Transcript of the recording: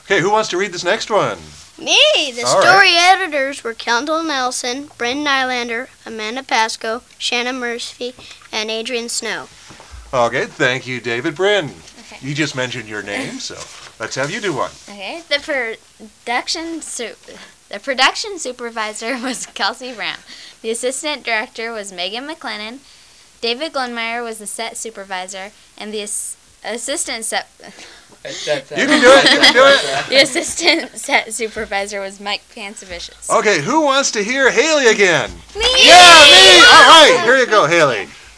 Okay, who wants to read this next one? Me! The All story editors were Kendall Nelson, Brendan Nylander, Amanda Pasco, Shannon Murphy, and Adrian Snow. Okay, thank you, David. Bryn, Okay. you just mentioned your name, so let's have you do one. Okay. The production supervisor was Kelsey Brown. The assistant director was Megan McLennan. David Glenmeyer was the set supervisor, and the assistant set. You can do it. You can do it. The assistant set supervisor was Mike Pansevicius. Okay, who wants to hear Haley again? Me! Yeah, me! All right, here you go, Haley.